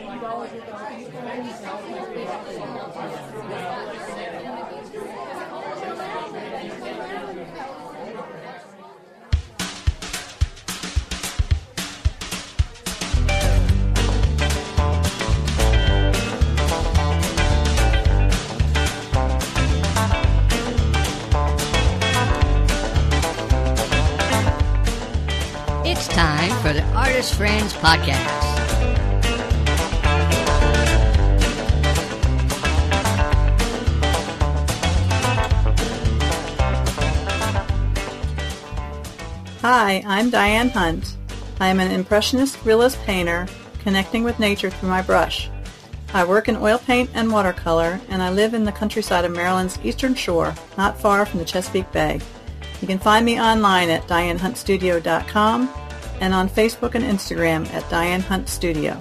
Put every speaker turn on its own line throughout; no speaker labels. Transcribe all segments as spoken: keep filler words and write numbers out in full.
It's time for the Artist Friends Podcast.
Hi, I'm Diane Hunt. I am an impressionist realist painter connecting with nature through my brush. I work in oil paint and watercolor, and I live in the countryside of Maryland's Eastern Shore, not far from the Chesapeake Bay. You can find me online at diane hunt studio dot com and on Facebook and Instagram at Diane Hunt Studio.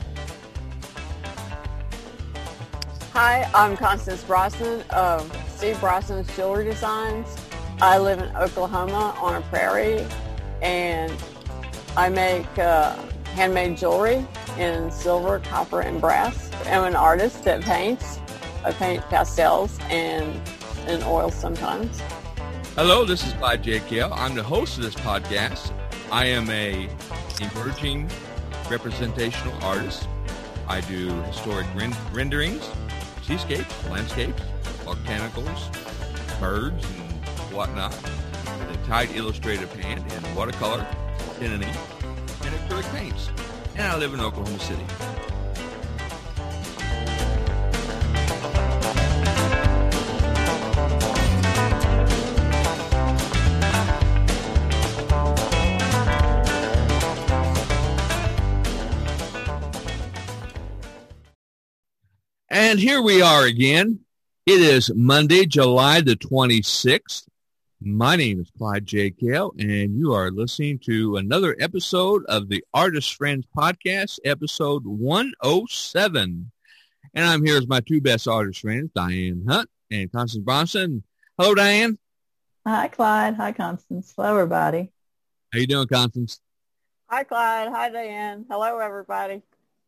Hi, I'm Constance Brosnan of Steve Brosnan's Jewelry Designs. I live in Oklahoma on a prairie, and I make uh, handmade jewelry in silver, copper, and brass. I'm an artist that paints. I paint pastels and in oils sometimes.
Hello, this is Clyde J. Kale. I'm the host of this podcast. I am a emerging representational artist. I do historic rend- renderings, seascapes, landscapes, botanicals, birds, and whatnot, with a tight illustrative hand in watercolor, pen and ink, and acrylic paints. And I live in Oklahoma City. And here we are again. It is Monday, July the twenty-sixth. My name is Clyde J. Kale, and you are listening to another episode of the Artist Friends Podcast, episode one oh seven. And I'm here with my two best artist friends, Diane Hunt and Constance Bronson. Hello, Diane.
Hi, Clyde. Hi, Constance. Hello, everybody.
How you doing, Constance?
Hi, Clyde. Hi, Diane. Hello, everybody.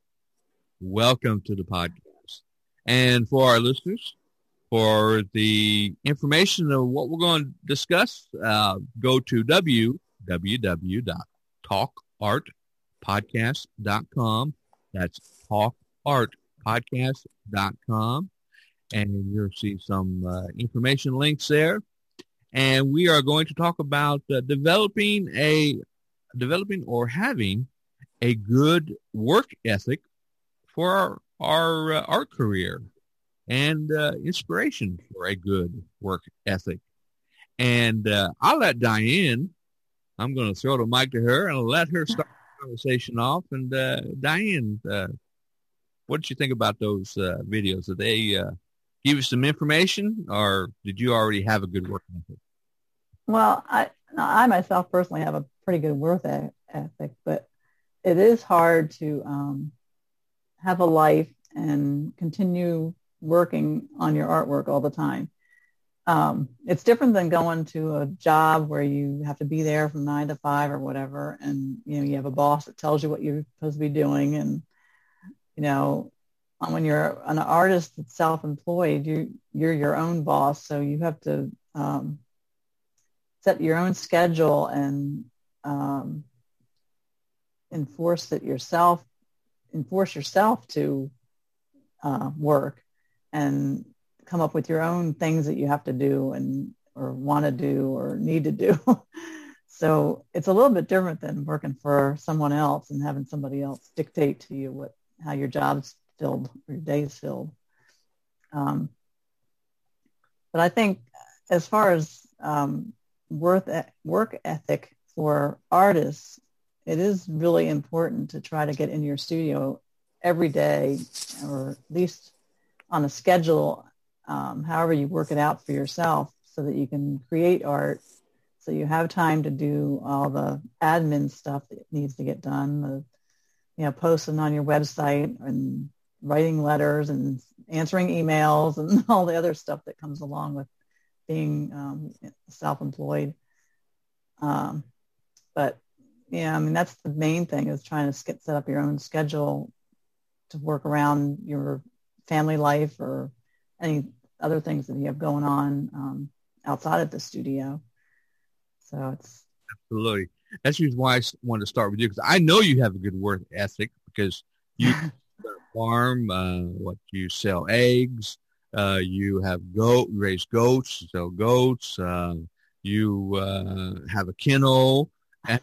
Welcome to the podcast. And for our listeners, for the information of what we're going to discuss, uh, go to w w w dot talk art podcast dot com. That's talk art podcast dot com. And you'll see some uh, information links there. And we are going to talk about uh, developing a developing or having a good work ethic for our our uh, art career and uh, inspiration for a good work ethic. And uh, I'll let Diane, I'm going to throw the mic to her and I'll let her start the conversation off. And uh, Diane, uh, what did you think about those uh, videos? Did they uh, give you some information, or did you already have a good work ethic?
Well, I, I myself personally have a pretty good work ethic, but it is hard to um, have a life and continue working on your artwork all the time. Um, it's different than going to a job where you have to be there from nine to five or whatever, and you know you have a boss that tells you what you're supposed to be doing. And you know, when you're an artist that's self-employed, you you're your own boss, so you have to um, set your own schedule and um, enforce it yourself. Enforce yourself to uh, work and come up with your own things that you have to do and or want to do or need to do. So it's a little bit different than working for someone else and having somebody else dictate to you what how your job's filled or your day's filled. Um, but I think as far as um, worth work ethic for artists, it is really important to try to get in your studio every day, or at least on a schedule, um, however you work it out for yourself, so that you can create art, so you have time to do all the admin stuff that needs to get done, the, you know, posting on your website and writing letters and answering emails and all the other stuff that comes along with being um, self-employed. Um, but yeah, I mean, that's the main thing, is trying to get, set up your own schedule to work around your family life or any other things that you have going on um, outside of the studio. So it's
absolutely. That's the reason why I wanted to start with you, because I know you have a good work ethic, because you farm, uh, what you sell eggs, uh, you have goat, raise goats, you sell goats, uh, you uh, have a kennel. And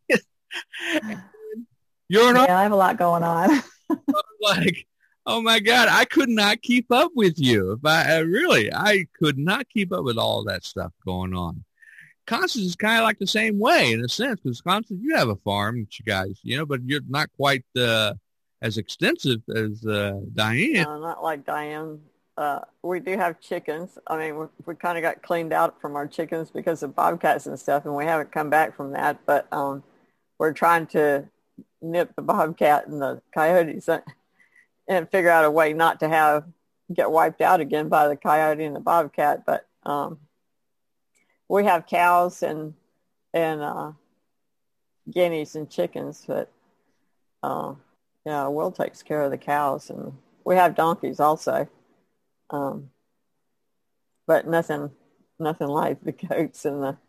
you're an
yeah, I have a lot going on.
like, oh my God, I could not keep up with you. If I, I really, I could not keep up with all that stuff going on. Constance is kind of like the same way in a sense, because Constance, you have a farm, you guys, you know, but you're not quite uh, as extensive as uh, Diane.
No, not like Diane. Uh, we do have chickens. I mean, we, we kind of got cleaned out from our chickens because of bobcats and stuff, and we haven't come back from that. But um, we're trying to nip the bobcat and the coyotes and, and figure out a way not to have get wiped out again by the coyote and the bobcat. But um, we have cows and and uh, guineas and chickens, but uh, yeah, Will takes care of the cows, and we have donkeys also. Um, but nothing, nothing like the goats and the.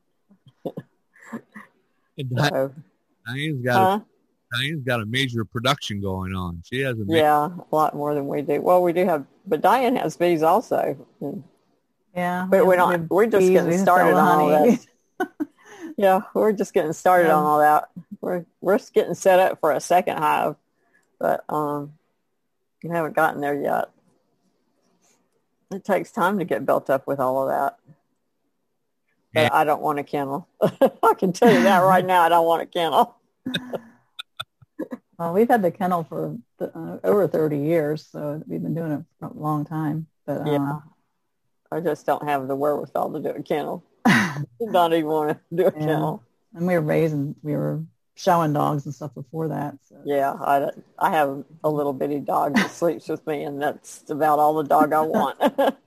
so,
Diane's got
huh?
a, Diane's got a major production going on. She has a major,
yeah, a lot more than we do. Well, we do have, but Diane has bees also.
Yeah,
But
we
we're
have- we
not.
have
We're just
bees,
getting
we
started
sell
on all
honey.
that. Yeah, we're just getting started
Yeah.
on all that. We're we're just getting set up for a second hive, but um, we haven't gotten there yet. It takes time to get built up with all of that. But
Yeah.
I don't want a kennel. I can tell you that right now. I don't want a kennel.
Well, we've had the kennel for uh, over thirty years, so we've been doing it for a long time. But
Yeah.
um,
I just don't have the wherewithal to do a kennel. Not even want to do a
Yeah.
kennel.
and we were raising, we were showing dogs and stuff before that. So.
Yeah, I, I have a little bitty dog that sleeps with me, and that's about all the dog I want.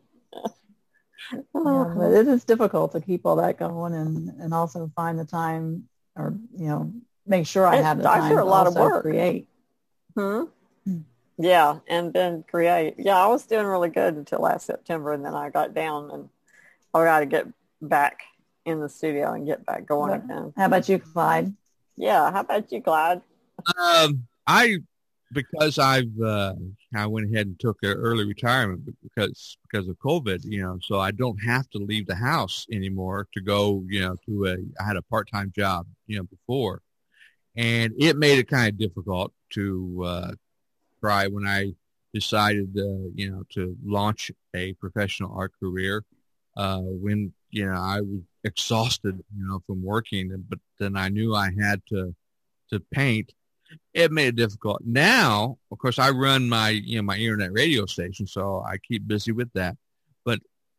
Yeah, but it is difficult to keep all that going and, and also find the time, or you know, make sure I
It's
have the
actually
time
a
to
lot of
also
work.
create.
Hmm? Yeah, and then create. Yeah, I was doing really good until last September, and then I got down, and I got to get back in the studio and get back going again.
How about you, Clyde?
Yeah, how about you, Clyde?
Um, I because I've uh, I went ahead and took an early retirement because because of COVID, you know, so I don't have to leave the house anymore to go, you know, to a I had a part-time job, you know, before, and it made it kind of difficult to uh, try when I decided, uh, you know, to launch a professional art career. Uh, when you know I was exhausted, you know, from working, but then I knew I had to to paint. It made it difficult. Now, of course, I run my, you know, my internet radio station, so I keep busy with that. But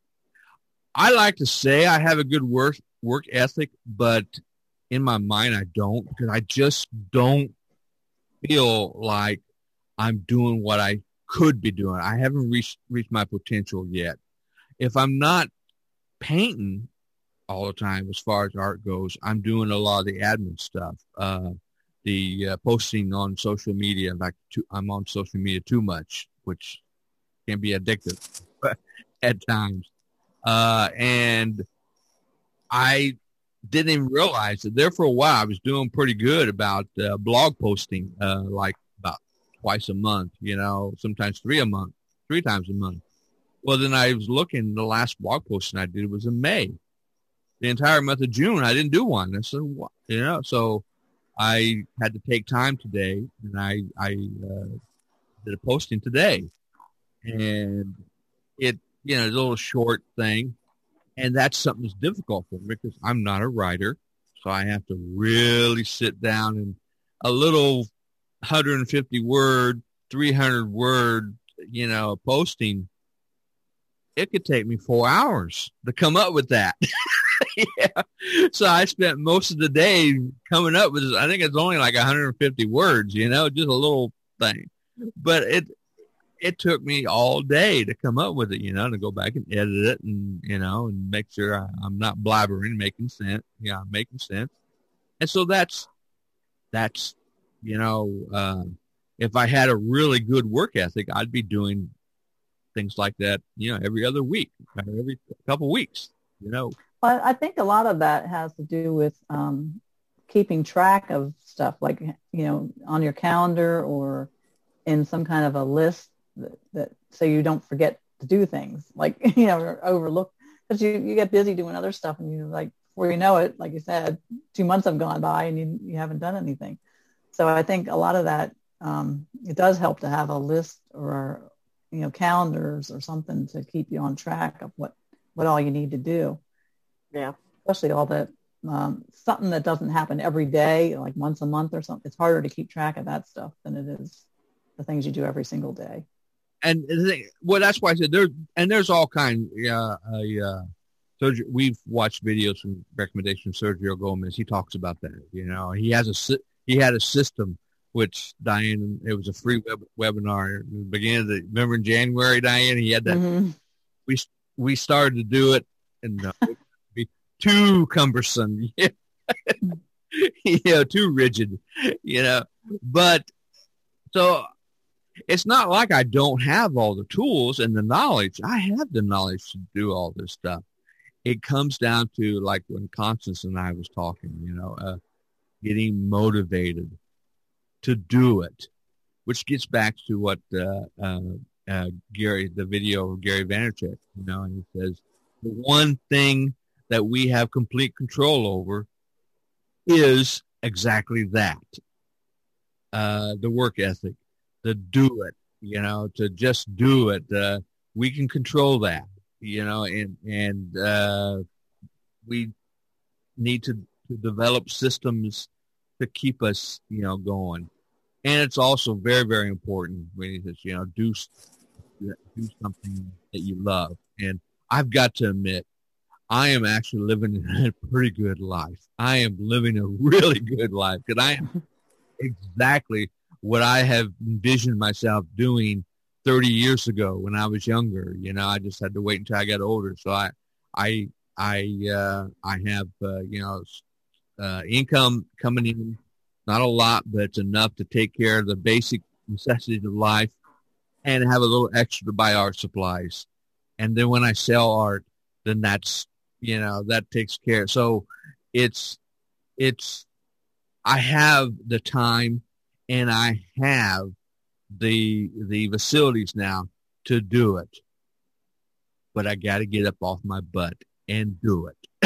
I like to say I have a good work work ethic, but in my mind, I don't, because I just don't feel like I'm doing what I could be doing. I haven't reached reached my potential yet. If I'm not painting all the time, as far as art goes, I'm doing a lot of the admin stuff. Uh, the uh, posting on social media. In fact, too, I'm on social media too much, which can be addictive at times. Uh, and I didn't even realize that there for a while I was doing pretty good about uh, blog posting, uh, like about twice a month, you know, sometimes three a month, three times a month. Well, then I was looking, the last blog posting I did was in May. The entire month of June, I didn't do one. I said, what? You know, so I had to take time today, and I I uh, did a posting today, and it you know a little short thing, and that's something that's difficult for me because I'm not a writer, so I have to really sit down and a little one hundred fifty word, three hundred word, you know, posting. It could take me four hours to come up with that. Yeah. So I spent most of the day coming up with, I think it's only like one hundred fifty words, you know, just a little thing. But it it took me all day to come up with it, you know, to go back and edit it and, you know, and make sure I, I'm not blabbering, making sense. Yeah, I'm making sense. And so that's, that's, you know, uh, if I had a really good work ethic, I'd be doing things like that, you know, every other week, every couple weeks, you know.
Well, I think a lot of that has to do with um, keeping track of stuff, like, you know, on your calendar or in some kind of a list that, that so you don't forget to do things, like, you know, or overlook, because you, you get busy doing other stuff, and you like, before you know it, like you said, two months have gone by and you, you haven't done anything. So I think a lot of that, um, it does help to have a list or, you know, calendars or something to keep you on track of what, what all you need to do.
Yeah.
Especially all that, um, something that doesn't happen every day, like once a month or something. It's harder to keep track of that stuff than it is the things you do every single day.
And the thing, well, that's why I said there, and there's all kinds, uh, uh, surgery. We've watched videos from recommendations from Sergio Gomez. He talks about that, you know, he has a, he had a system, which Diane, it was a free web, webinar at the beginning of the, remember in January, Diane, he had that, mm-hmm. we, we started to do it, and uh, it'd be too cumbersome, you know, too rigid, you know, but so it's not like I don't have all the tools and the knowledge. I have the knowledge to do all this stuff. It comes down to, like when Constance and I was talking, you know, uh, getting motivated to do it, which gets back to what uh, uh, uh, Gary, the video of Gary Vaynerchuk, you know, and he says, the one thing that we have complete control over is exactly that, uh, the work ethic, to do it, you know, to just do it. Uh, we can control that, you know, and, and uh, we need to, to develop systems to keep us, you know, going. And it's also very, very important when he says, you know, do, do something that you love. And I've got to admit, I am actually living a pretty good life. I am living a really good life, because I am exactly what I have envisioned myself doing thirty years ago when I was younger. You know, I just had to wait until I got older. So I, I, I, uh, I have, uh, you know, uh, income coming in, not a lot, but it's enough to take care of the basic necessities of life, and have a little extra to buy art supplies. And then when I sell art, then that's, you know, that takes care. So it's, it's, I have the time and I have the, the facilities now to do it, but I got to get up off my butt and do it.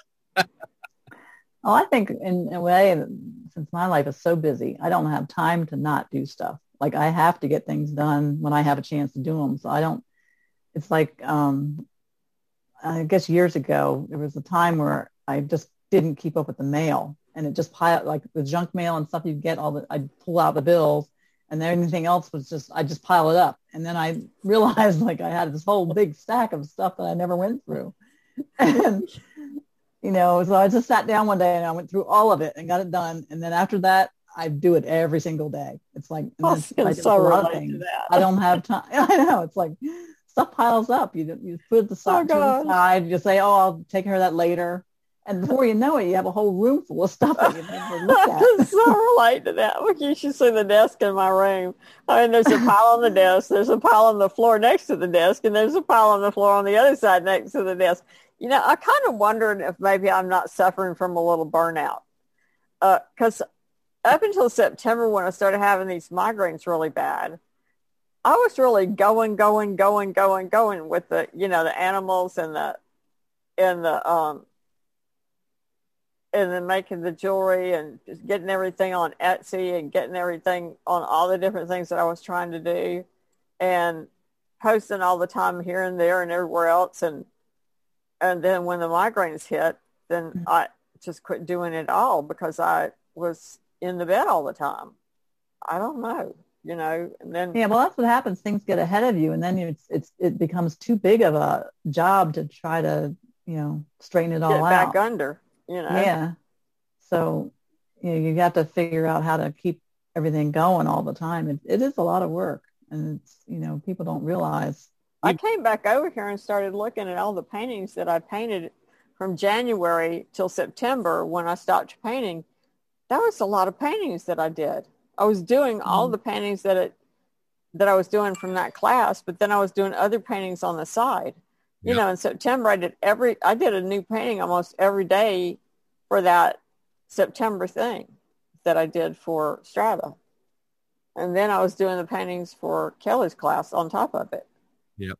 Oh, I think in a way, since my life is so busy, I don't have time to not do stuff. Like, I have to get things done when I have a chance to do them. So I don't, it's like, um, I guess years ago, there was a time where I just didn't keep up with the mail, and it just piled, like the junk mail and stuff you'd get, all the, I'd pull out the bills, and then anything else was just, I just pile it up. And then I realized, like, I had this whole big stack of stuff that I never went through. And, you know, so I just sat down one day and I went through all of it and got it done. And then after that, I do it every single day. It's like,
I can so relate to that.
I don't have time. I know, it's like stuff piles up. You you put the stuff oh, to the side. You just say, oh, I'll take care of that later. And before you know it, you have a whole room full of stuff that you never look at.
I can so relate to that. You should see the desk in my room. I mean, there's a pile on the desk. There's a pile on the floor next to the desk. And there's a pile on the floor on the other side next to the desk. You know, I kind of wondered if maybe I'm not suffering from a little burnout. Because uh, up until September, when I started having these migraines really bad, I was really going, going, going, going, going with the, you know, the animals and the, and the, um, and then making the jewelry and just getting everything on Etsy and getting everything on all the different things that I was trying to do, and posting all the time here and there and everywhere else. And, and then when the migraines hit, then I just quit doing it all because I was in the bed all the time. I don't know, you know, and then.
Yeah, well, that's what happens. Things get ahead of you, and then it's, it's, it becomes too big of a job to try to, you know, straighten it all
get
out.
back under, you know.
Yeah. So, you know, you have to figure out how to keep everything going all the time. It, it is a lot of work, and it's, you know, people don't realize.
I came back over here and started looking at all the paintings that I painted from January till September when I stopped painting. That was a lot of paintings that I did. I was doing all
Mm.
the paintings that it, that I was doing from that class, but then I was doing other paintings on the side. You
Yep.
know, in September, I did every, I did a new painting almost every day for that September thing that I did for Strata. And then I was doing the paintings for Kelly's class on top of it.
Yep.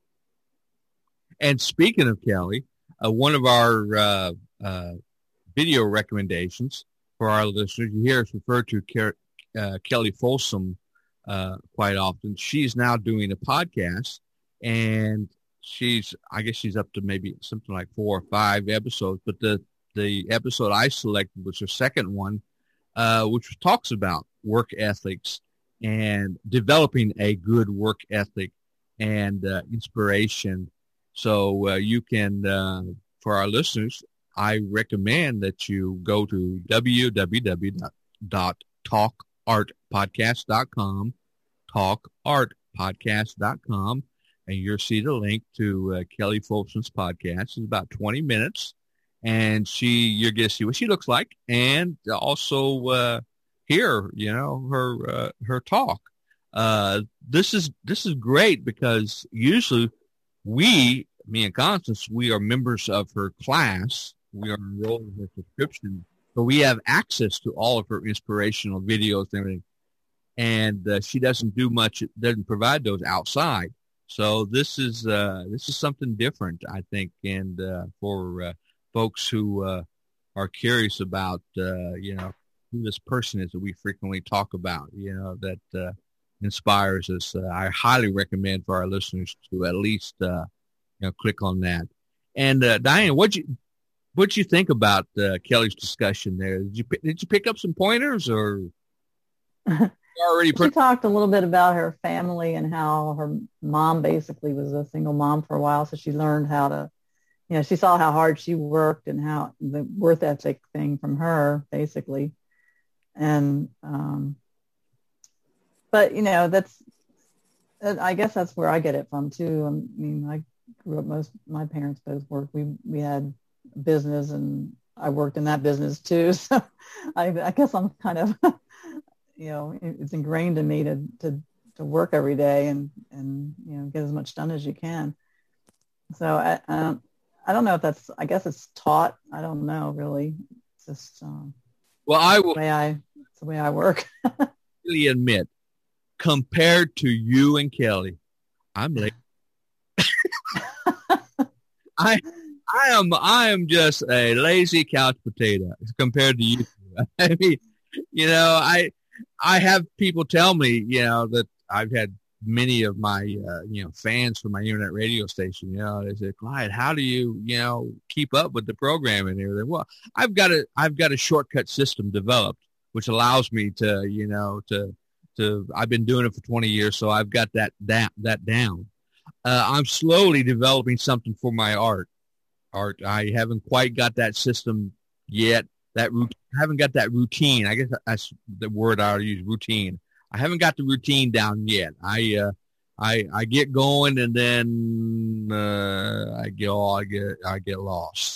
And speaking of Kelly, uh, one of our uh, uh, video recommendations for our listeners, you hear us refer to Ker- uh, Kelly Folsom uh, quite often. She's now doing a podcast, and she's, I guess she's up to maybe something like four or five episodes, but the, the episode I selected was her second one, uh, which talks about work ethics and developing a good work ethic and uh, inspiration. So uh, you can, uh, for our listeners, I recommend that you go to w w w dot talk art podcast dot com, talk art podcast dot com, and you'll see the link to uh, Kelly Folsom's podcast. It's about twenty minutes, and she, you're going to see what she looks like, and also uh, hear, you know, her uh, her talk. Uh, this is this is great because usually we, me and Constance, we are members of her class. We are enrolled in her subscription, so we have access to all of her inspirational videos and everything. And uh, she doesn't do much; doesn't provide those outside. So this is uh, this is something different, I think, and uh, for uh, folks who uh, are curious about, uh, you know, who this person is that we frequently talk about, you know, that uh, inspires us. Uh, I highly recommend for our listeners to at least, uh, you know, click on that. And uh, Diane, what you what you think about uh, Kelly's discussion there? Did you did you pick up some pointers, or already?
She talked a little bit about her family and how her mom basically was a single mom for a while, so she learned how to, you know, she saw how hard she worked and how the work ethic thing from her, basically. And, um, but, you know, that's, I guess that's where I get it from, too. I mean, I grew up, most, my parents both worked. We, we had a business, and I worked in that business, too. So I, I guess I'm kind of, you know, it's ingrained in me to, to, to work every day and, and, you know, get as much done as you can. So I, um, I don't know if that's, I guess it's taught. I don't know, really. It's just, um,
well, I will
the way I, it's the way I work.
really admit, compared to you and Kelly, I'm late. I, I am, I am just a lazy couch potato compared to you. I mean, you know, I, I have people tell me, you know, that I've had many of my, uh, you know, fans from my internet radio station, you know, they say, Clyde, how do you, you know, keep up with the program and everything? Well, I've got a, I've got a shortcut system developed, which allows me to, you know, to, to, I've been doing it for twenty years. So I've got that, that, that down. Uh, I'm slowly developing something for my art. Art. I haven't quite got that system yet. That routine, I haven't got that routine. I guess that's the word I would use, routine. I haven't got the routine down yet. I, uh, I, I get going, and then uh, I get, oh, I get, I get lost.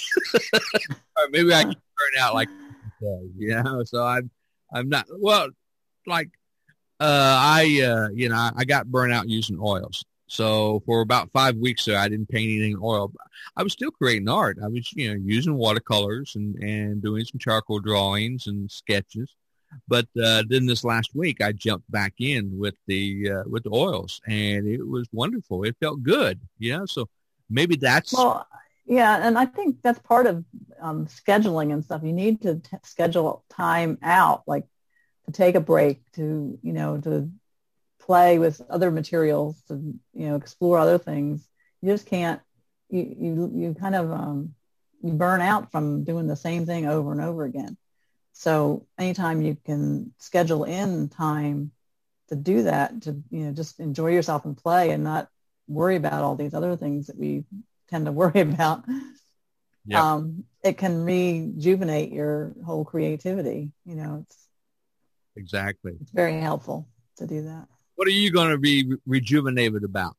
Or maybe I get burned out, like you know. So I'm, I'm not well. Like uh, I, uh, you know, I got burnt out using oils. So for about five weeks there, I didn't paint anything in oil. I was still creating art. I was, you know, using watercolors and, and doing some charcoal drawings and sketches. But uh, then this last week, I jumped back in with the uh, with the oils, and it was wonderful. It felt good, you know. So maybe that's
well, yeah, and I think that's part of um, scheduling and stuff. You need to t- schedule time out, like to take a break, to you know, to play with other materials, to you know, explore other things. You just can't. You you you kind of um, you burn out from doing the same thing over and over again. So anytime you can schedule in time to do that, to you know, just enjoy yourself and play, and not worry about all these other things that we tend to worry about,
Yep.
um, it can rejuvenate your whole creativity. You know, it's
exactly.
it's very helpful to do that.
What are you going to be re- rejuvenated about?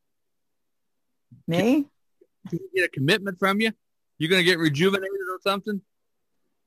Me?
Can you get a commitment from you? You're going to get rejuvenated or something?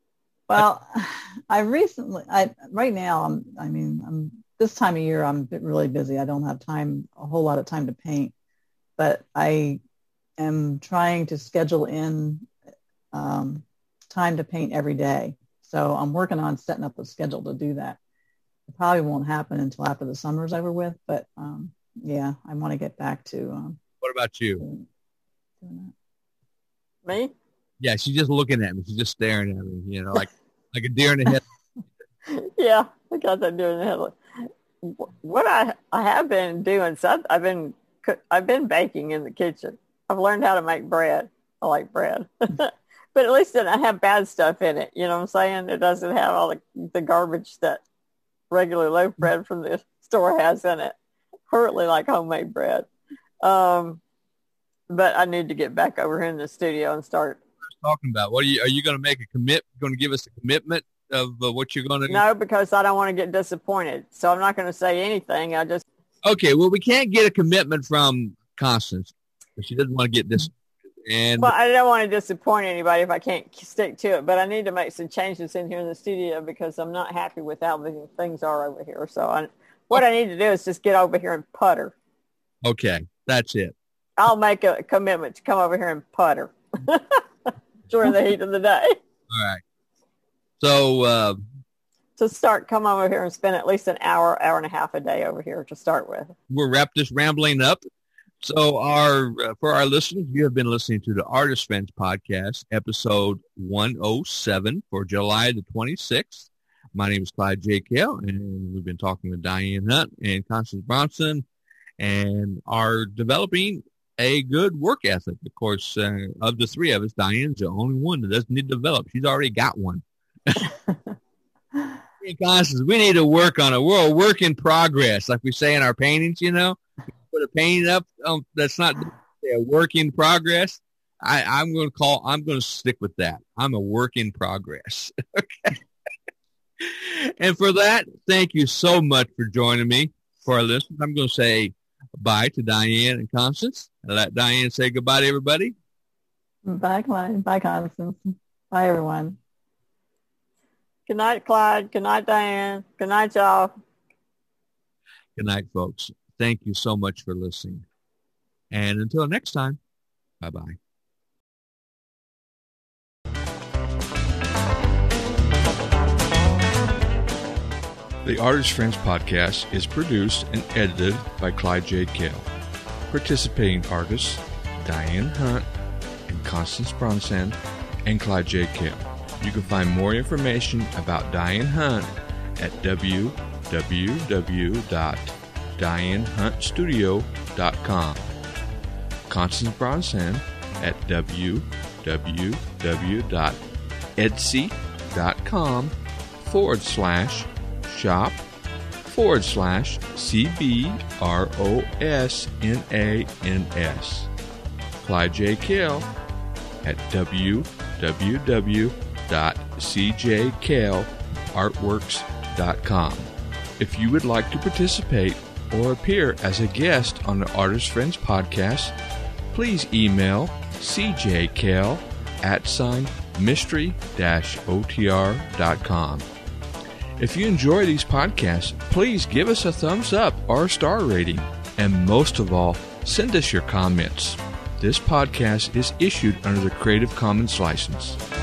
Well, I recently, I right now, I'm, I mean, I'm this time of year, I'm really busy. I don't have time, a whole lot of time to paint, but I am trying to schedule in um, time to paint every day. So I'm working on setting up a schedule to do that. It probably won't happen until after the summer's over with, but um, yeah, I want to get back to. Um,
what about you?
Doing, doing
that. Me?
Yeah, she's just looking at me. She's just staring at me, you know, like like a deer in the head.
Yeah, I got that deer in the headlight. What I, I have been doing, so I've been I've been baking in the kitchen. I've learned how to make bread. I like bread, but at least it doesn't have bad stuff in it. You know what I'm saying? It doesn't have all the, the garbage that regular loaf bread from the store has in it. I really like homemade bread. Um, but I need to get back over here in the studio and start.
Talking about what are you? Are you going to make a commit? Going to give us a commitment of uh, what you're going to do?
No, because I don't want to get disappointed. So I'm not going to say anything. I just
okay. Well, we can't get a commitment from Constance. She doesn't want to get this. And
well, I don't want to disappoint anybody if I can't stick to it. But I need to make some changes in here in the studio because I'm not happy with how the things are over here. So I, what I need to do is just get over here and putter.
Okay, that's it.
I'll make a commitment to come over here and putter during the heat of the day.
All right. So uh,
to start, come over here and spend at least an hour, hour and a half a day over here to start with.
We'll wrap this rambling up. So our uh, for our listeners, you have been listening to the Artist Friends Podcast, episode one oh seven for July the twenty-sixth. My name is Clyde J. Kell, and we've been talking with Diane Hunt and Constance Bronson, and are developing a good work ethic. Of course, uh, of the three of us, Diane's the only one that doesn't need to develop. She's already got one. Hey, Constance, we need to work on it. We're a work in progress, like we say in our paintings, you know. Put a painting up um, that's not a work in progress. I, I'm going to call, I'm going to stick with that. I'm a work in progress. Okay. And for that, thank you so much for joining me. For our listeners, I'm going to say bye to Diane and Constance. I'll let Diane say goodbye to everybody.
Bye, Clyde. Bye, Constance. Bye, everyone.
Good night, Clyde. Good night, Diane. Good night, y'all.
Good night, folks. Thank you so much for listening. And until next time, bye-bye. The Artist Friends Podcast is produced and edited by Clyde J. Kell. Participating artists, Diane Hunt and Constance Bronson and Clyde J. Kell. You can find more information about Diane Hunt at w w w dot diane hunt studio dot com. Constance Bronson at w w w dot etsy dot com forward slash shop forward slash C B R O S N A N S. Clyde J. Kell at w w w dot c j kell artworks dot com. If you would like to participate or appear as a guest on the Artist Friends Podcast, please email c j kell at sign mystery dash o t r dot com. If you enjoy these podcasts, please give us a thumbs up or a star rating. And most of all, send us your comments. This podcast is issued under the Creative Commons license.